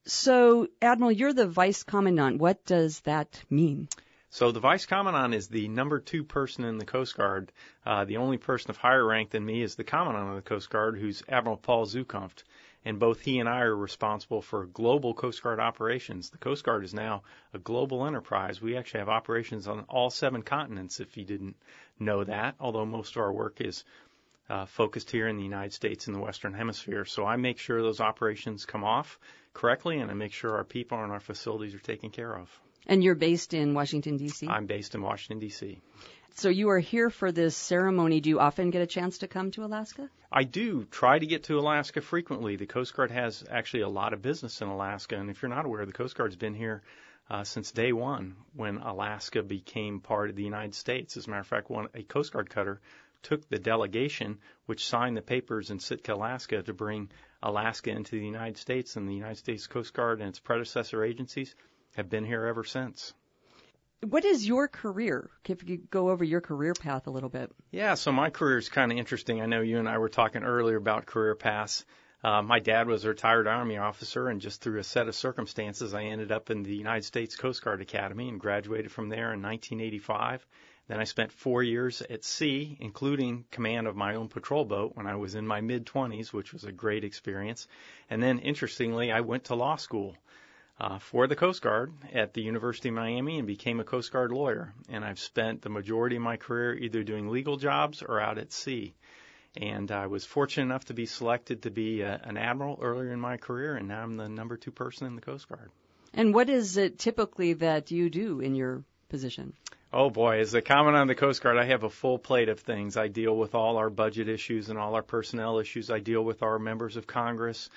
So, Admiral, you're the Vice Commandant. What does that mean? So the Vice Commandant is the number 2 person in the Coast Guard. The only person of higher rank than me is the Commandant of the Coast Guard, who's Admiral Paul Zukunft. And both he and I are responsible for global Coast Guard operations. The Coast Guard is now a global enterprise. We actually have operations on all 7 continents, if you didn't know that, although most of our work is focused here in the United States in the Western Hemisphere. So I make sure those operations come off correctly, and I make sure our people and our facilities are taken care of. And you're based in Washington, D.C.? I'm based in Washington, D.C. So you are here for this ceremony. Do you often get a chance to come to Alaska? I do try to get to Alaska frequently. The Coast Guard has actually a lot of business in Alaska. And if you're not aware, the Coast Guard's been here since day one when Alaska became part of the United States. As a matter of fact, a Coast Guard cutter took the delegation which signed the papers in Sitka, Alaska, to bring Alaska into the United States. And the United States Coast Guard and its predecessor agencies have been here ever since. What is your career? If you go over your career path a little bit. Yeah, so my career is kind of interesting. I know you and I were talking earlier about career paths. My dad was a retired Army officer, and just through a set of circumstances, I ended up in the United States Coast Guard Academy and graduated from there in 1985. Then I spent 4 years at sea, including command of my own patrol boat when I was in my mid-20s, which was a great experience. And then, interestingly, I went to law school for the Coast Guard at the University of Miami and became a Coast Guard lawyer. And I've spent the majority of my career either doing legal jobs or out at sea. And I was fortunate enough to be selected to be an admiral earlier in my career, and now I'm the number 2 person in the Coast Guard. And what is it typically that you do in your position? Oh, boy, as the Commandant of the Coast Guard, I have a full plate of things. I deal with all our budget issues and all our personnel issues. I deal with our members of Congress.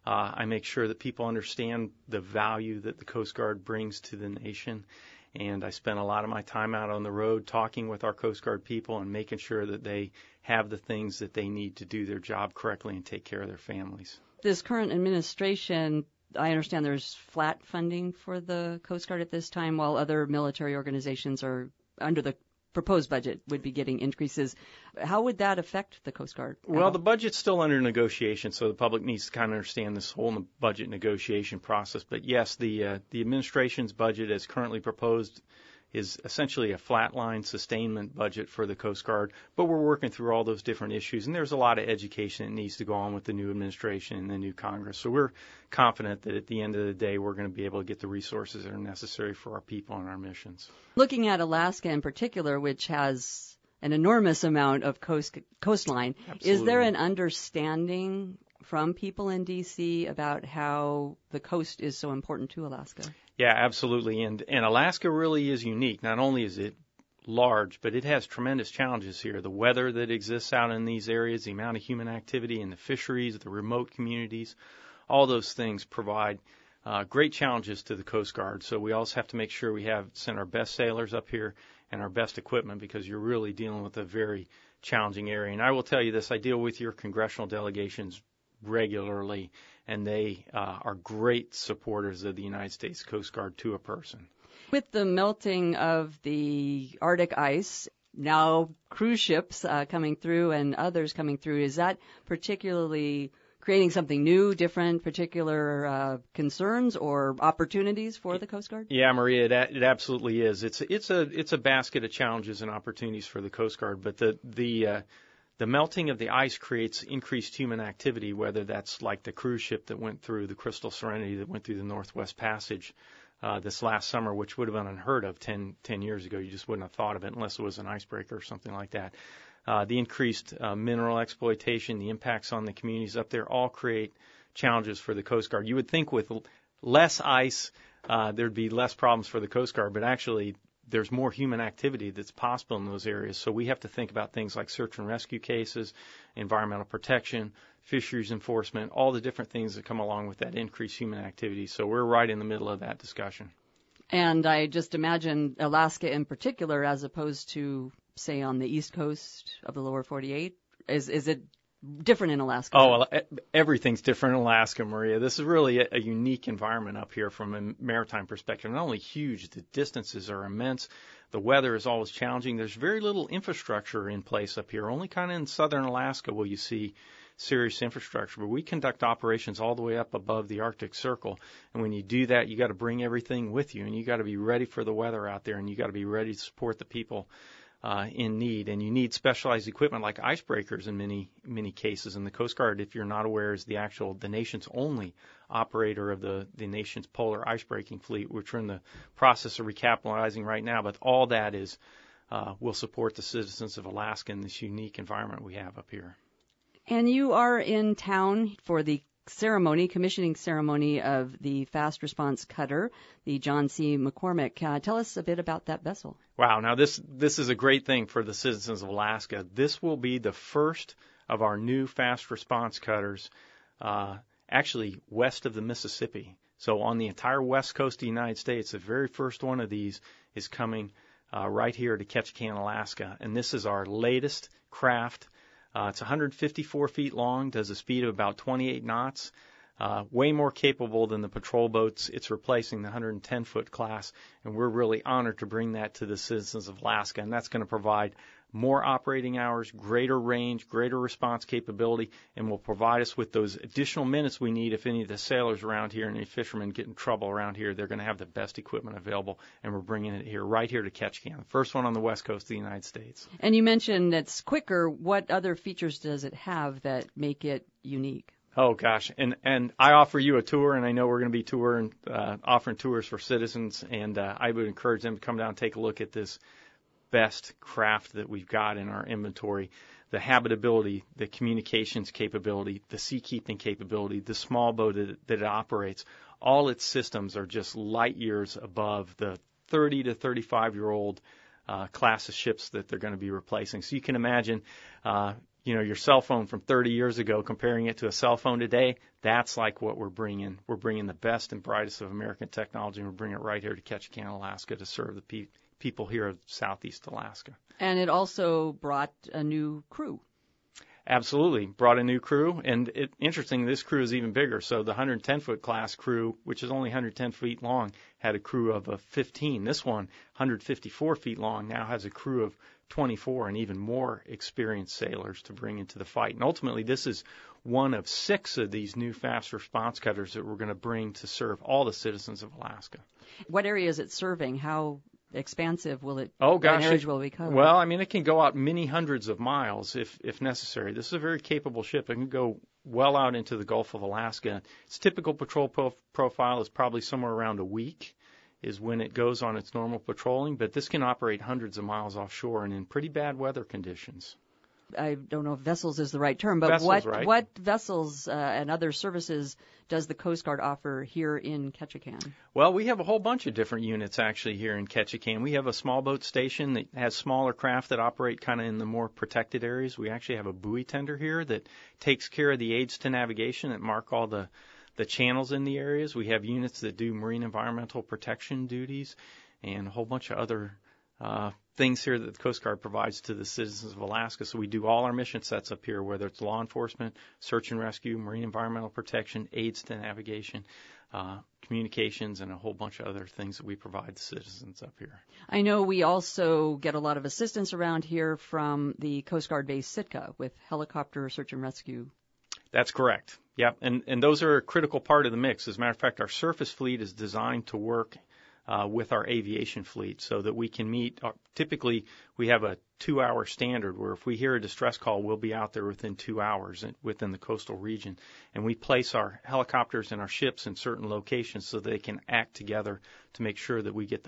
I make sure that people understand the value that the Coast Guard brings to the nation. And I spend a lot of my time out on the road talking with our Coast Guard people and making sure that they have the things that they need to do their job correctly and take care of their families. This current administration, I understand there's flat funding for the Coast Guard at this time, while other military organizations are under the proposed budget would be getting increases. How would that affect the Coast Guard? Well, the budget's still under negotiation, so the public needs to kind of understand this whole budget negotiation process. But yes, the administration's budget as currently proposed is essentially a flatline sustainment budget for the Coast Guard, but we're working through all those different issues, and there's a lot of education that needs to go on with the new administration and the new Congress. So we're confident that at the end of the day, we're going to be able to get the resources that are necessary for our people and our missions. Looking at Alaska in particular, which has an enormous amount of coastline, Absolutely. Is there an understanding from people in D.C. about how the coast is so important to Alaska? Yeah, absolutely. And Alaska really is unique. Not only is it large, but it has tremendous challenges here. The weather that exists out in these areas, the amount of human activity in the fisheries, the remote communities, all those things provide great challenges to the Coast Guard. So we also have to make sure we send our best sailors up here and our best equipment, because you're really dealing with a very challenging area. And I will tell you this, I deal with your congressional delegations regularly, and they are great supporters of the United States Coast Guard to a person. With the melting of the Arctic ice, now cruise ships coming through and others coming through, is that particularly creating something new, different, particular concerns or opportunities for the Coast Guard? Yeah, Maria, it absolutely is. It's a basket of challenges and opportunities for the Coast Guard, but the melting of the ice creates increased human activity, whether that's like the cruise ship that went through the Crystal Serenity that went through the Northwest Passage this last summer, which would have been unheard of 10 years ago. You just wouldn't have thought of it unless it was an icebreaker or something like that. The increased mineral exploitation, the impacts on the communities up there all create challenges for the Coast Guard. You would think with less ice, there'd be less problems for the Coast Guard, but actually there's more human activity that's possible in those areas. So we have to think about things like search and rescue cases, environmental protection, fisheries enforcement, all the different things that come along with that increased human activity. So we're right in the middle of that discussion. And I just imagine Alaska in particular, as opposed to, say, on the east coast of the lower 48, is it different in Alaska? Oh, well, everything's different in Alaska, Maria. This is really a unique environment up here from a maritime perspective. Not only huge, the distances are immense. The weather is always challenging. There's very little infrastructure in place up here. Only kind of in southern Alaska will you see serious infrastructure. But we conduct operations all the way up above the Arctic Circle. And when you do that, you got to bring everything with you, and you got to be ready for the weather out there, and you got to be ready to support the people in need. And you need specialized equipment like icebreakers in many cases. And the Coast Guard, if you're not aware, is the nation's only operator of the nation's polar icebreaking fleet, which we're in the process of recapitalizing right now. But all that is will support the citizens of Alaska in this unique environment we have up here. And you are in town for the commissioning ceremony of the fast response cutter, the John C. McCormick. Tell us a bit about that vessel. Wow. Now, this is a great thing for the citizens of Alaska. This will be the first of our new fast response cutters, actually west of the Mississippi. So on the entire west coast of the United States, the very first one of these is coming right here to Ketchikan, Alaska. And this is our latest craft. It's 154 feet long, does a speed of about 28 knots, way more capable than the patrol boats. It's replacing the 110-foot class, and we're really honored to bring that to the citizens of Alaska. And that's going to provide more operating hours, greater range, greater response capability, and will provide us with those additional minutes we need if any of the sailors around here and any fishermen get in trouble around here. They're going to have the best equipment available, and we're bringing it right here to Ketchikan, the first one on the west coast of the United States. And you mentioned it's quicker. What other features does it have that make it unique? Oh, gosh. And I offer you a tour, and I know we're going to be offering tours for citizens, and I would encourage them to come down and take a look at this best craft that we've got in our inventory. The habitability, the communications capability, the seakeeping capability, the small boat that it operates, all its systems are just light years above the 30 to 35-year-old class of ships that they're going to be replacing. So you can imagine, your cell phone from 30 years ago, comparing it to a cell phone today, that's like what we're bringing. We're bringing the best and brightest of American technology, and we're bringing it right here to Ketchikan, Alaska, to serve the people here of Southeast Alaska. And it also brought a new crew. Absolutely. Brought a new crew. And interesting, this crew is even bigger. So the 110-foot class crew, which is only 110 feet long, had a crew of 15. This one, 154 feet long, now has a crew of 24 and even more experienced sailors to bring into the fight. And ultimately, this is one of 6 of these new fast response cutters that we're going to bring to serve all the citizens of Alaska. What area is it serving? How expansive will it? Oh gosh, area will it cover? Well, I mean, it can go out many hundreds of miles if necessary. This is a very capable ship. It can go well out into the Gulf of Alaska. Its typical patrol profile is probably somewhere around a week, is when it goes on its normal patrolling. But this can operate hundreds of miles offshore and in pretty bad weather conditions. I don't know if vessels is the right term, but what vessels and other services does the Coast Guard offer here in Ketchikan? Well, we have a whole bunch of different units actually here in Ketchikan. We have a small boat station that has smaller craft that operate kind of in the more protected areas. We actually have a buoy tender here that takes care of the aids to navigation that mark all the channels in the areas. We have units that do marine environmental protection duties and a whole bunch of other things here that the Coast Guard provides to the citizens of Alaska. So we do all our mission sets up here, whether it's law enforcement, search and rescue, marine environmental protection, aids to navigation, communications, and a whole bunch of other things that we provide the citizens up here. I know we also get a lot of assistance around here from the Coast Guard base Sitka with helicopter search and rescue. That's correct. Yep, and those are a critical part of the mix. As a matter of fact, our surface fleet is designed to work with our aviation fleet so that we can meet. Typically, we have a 2-hour standard where if we hear a distress call, we'll be out there within 2 hours within the coastal region. And we place our helicopters and our ships in certain locations so they can act together to make sure that we get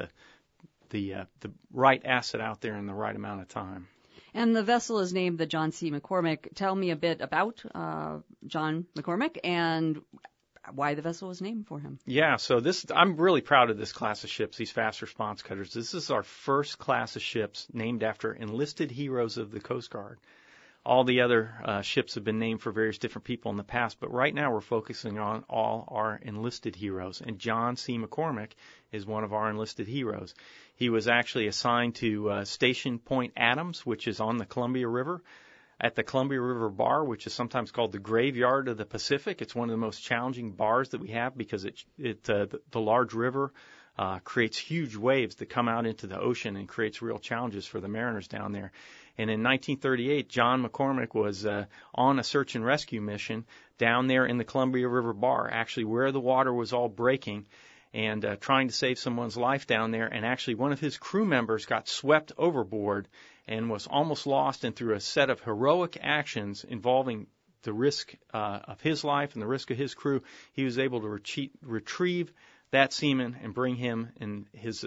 the right asset out there in the right amount of time. And the vessel is named the John C. McCormick. Tell me a bit about John McCormick and why the vessel was named for him. Yeah, so I'm really proud of this class of ships, these fast response cutters. This is our first class of ships named after enlisted heroes of the Coast Guard. All the other ships have been named for various different people in the past, but right now we're focusing on all our enlisted heroes, and John C. McCormick is one of our enlisted heroes. He was actually assigned to Station Point Adams, which is on the Columbia River, at the Columbia River Bar, which is sometimes called the Graveyard of the Pacific. It's one of the most challenging bars that we have because the large river creates huge waves that come out into the ocean and creates real challenges for the mariners down there. And in 1938, John McCormick was on a search and rescue mission down there in the Columbia River Bar, actually where the water was all breaking, and trying to save someone's life down there. And actually one of his crew members got swept overboard and was almost lost, and through a set of heroic actions involving the risk of his life and the risk of his crew, he was able to retrieve that seaman and bring him and his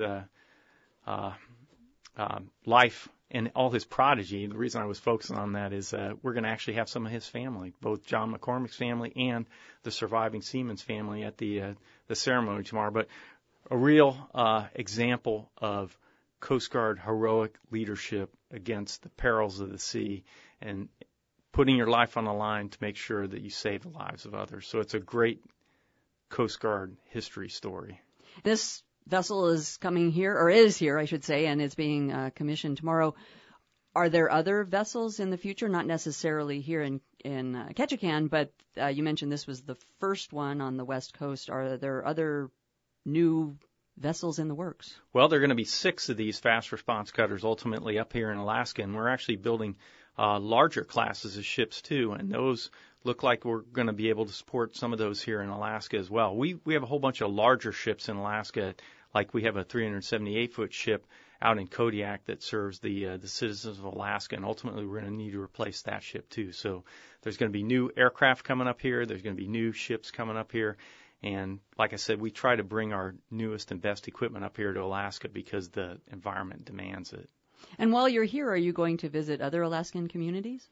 life and all his prodigy. The reason I was focusing on that is we're going to actually have some of his family, both John McCormick's family and the surviving seaman's family, at the ceremony tomorrow. But a real example of Coast Guard heroic leadership against the perils of the sea and putting your life on the line to make sure that you save the lives of others. So it's a great Coast Guard history story. This vessel is coming here, or is here, I should say, and it's being commissioned tomorrow. Are there other vessels in the future, not necessarily here in Ketchikan, but you mentioned this was the first one on the West Coast. Are there other new vessels in the works? Well, there are going to be 6 of these fast response cutters ultimately up here in Alaska, and we're actually building larger classes of ships too, and those look like we're going to be able to support some of those here in Alaska as well. We have a whole bunch of larger ships in Alaska, like we have a 378-foot ship out in Kodiak that serves the citizens of Alaska, and ultimately we're going to need to replace that ship too. So there's going to be new aircraft coming up here. There's going to be new ships coming up here. And like I said, we try to bring our newest and best equipment up here to Alaska because the environment demands it. And while you're here, are you going to visit other Alaskan communities?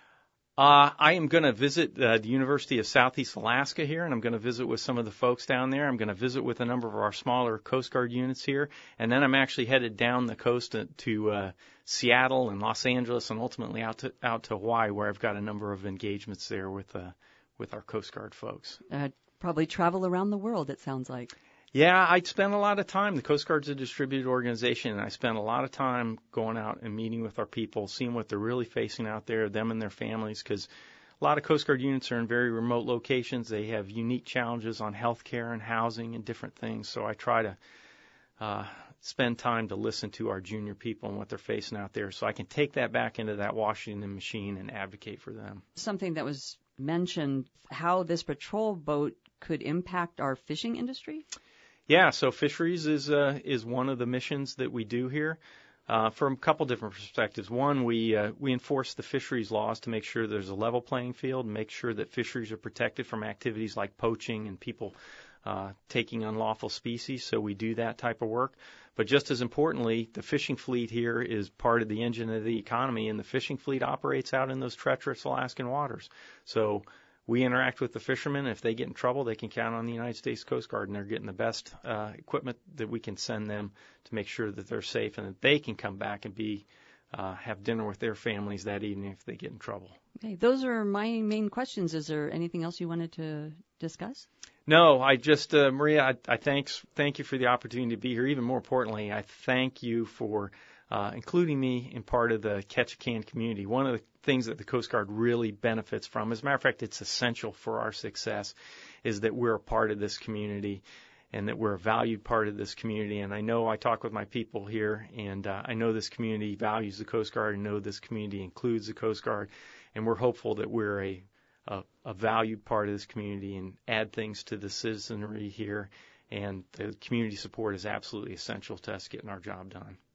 I am going to visit the University of Southeast Alaska here, and I'm going to visit with some of the folks down there. I'm going to visit with a number of our smaller Coast Guard units here, and then I'm actually headed down the coast to Seattle and Los Angeles, and ultimately out to Hawaii, where I've got a number of engagements there with our Coast Guard folks. Probably travel around the world, it sounds like. Yeah, I spend a lot of time. The Coast Guard's a distributed organization, and I spend a lot of time going out and meeting with our people, seeing what they're really facing out there, them and their families, because a lot of Coast Guard units are in very remote locations. They have unique challenges on health care and housing and different things, so I try to spend time to listen to our junior people and what they're facing out there so I can take that back into that Washington machine and advocate for them. Something that was mentioned, how this patrol boat could impact our fishing industry? Yeah, so fisheries is one of the missions that we do here from a couple different perspectives. One, we enforce the fisheries laws to make sure there's a level playing field and make sure that fisheries are protected from activities like poaching and people taking unlawful species. So we do that type of work. But just as importantly, the fishing fleet here is part of the engine of the economy, and the fishing fleet operates out in those treacherous Alaskan waters. So we interact with the fishermen. If they get in trouble, they can count on the United States Coast Guard, and they're getting the best equipment that we can send them to make sure that they're safe and that they can come back and have dinner with their families that evening if they get in trouble. Okay, those are my main questions. Is there anything else you wanted to discuss? No, I just, Maria, I thank you for the opportunity to be here. Even more importantly, I thank you for including me in part of the Ketchikan community. One of the things that the Coast Guard really benefits from, as a matter of fact, it's essential for our success, is that we're a part of this community and that we're a valued part of this community. And I know I talk with my people here, and I know this community values the Coast Guard. I know this community includes the Coast Guard, and we're hopeful that we're a valued part of this community and add things to the citizenry here. And the community support is absolutely essential to us getting our job done.